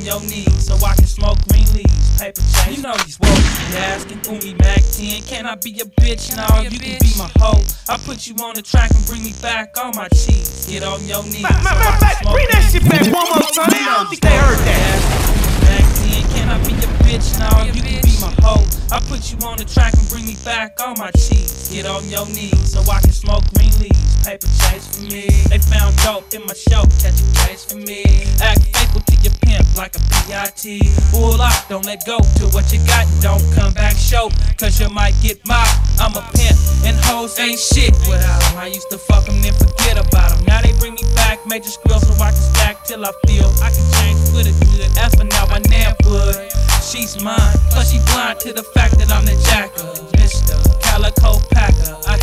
your knees so I can smoke green leaves. Paper chase, you know these woes be asking. Umi Mac 10, can I be a bitch? No, you can be my hoe. I put you on the track and bring me back all my cheese. Get on your knees. Matter of fact, bring that shit back one more time. I don't think they heard that. Can I be a bitch? No, you can be my hoe. I put you on the track and bring me back all my cheese. Get on your knees so I can smoke green leaves. Paper chase for me. They found dope in my show. Catch a case for me. Act faithful to your pimp like a PIT. Pull up, don't let go to what you got. Don't come back show, cause you might get mocked. I'm a pimp and hoes ain't shit without them. I used to fuck them then forget about them. Now they bring me back, major squill so I can stack till I feel I can change with a good F and now I never would. She's mine, plus she blind to the fact that I'm the jacker. Mr. Calico Packer, I